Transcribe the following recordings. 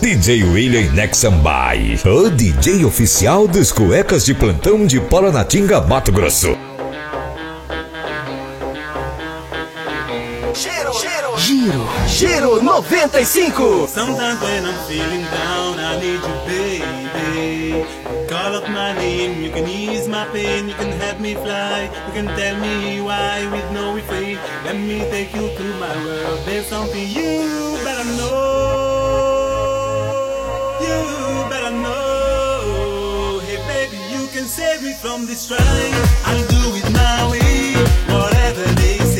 DJ William Nexambai, o DJ oficial dos cuecas de plantão de Paranatinga, Mato Grosso. Giro 95. Sometimes when I'm feeling down, I need you, baby. Call up my name, you can ease my pain, you can help me fly, you can tell me why with no refrain. Let me take you to my world. There's something you better know. You better know. Hey baby, you can save me from this strife. I'll do it my way, whatever they say.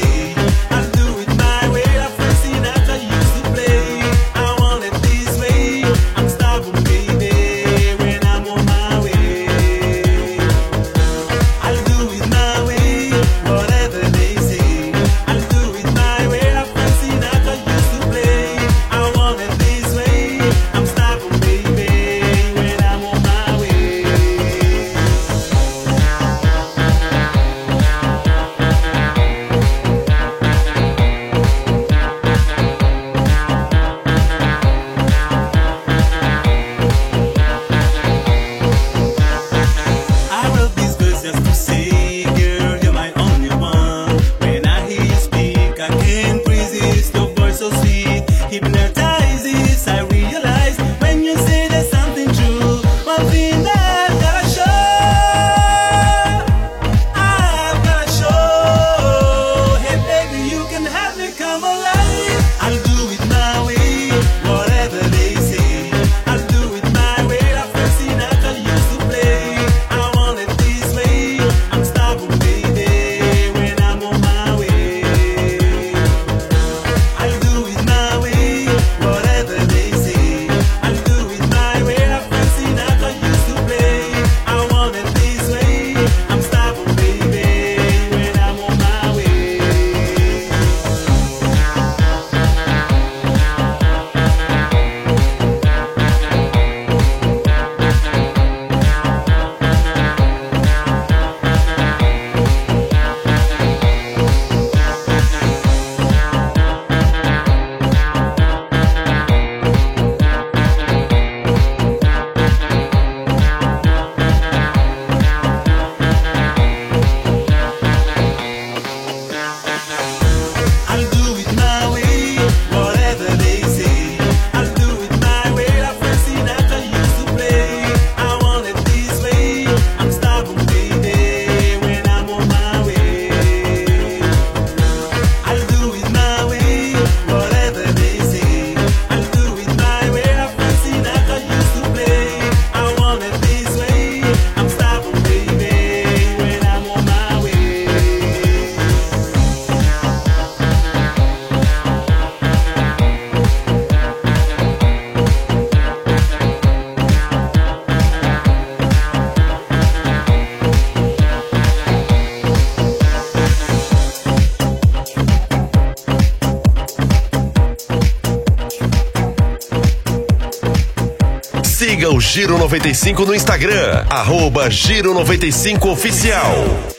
Siga o Giro 95 no Instagram, @Giro95Oficial.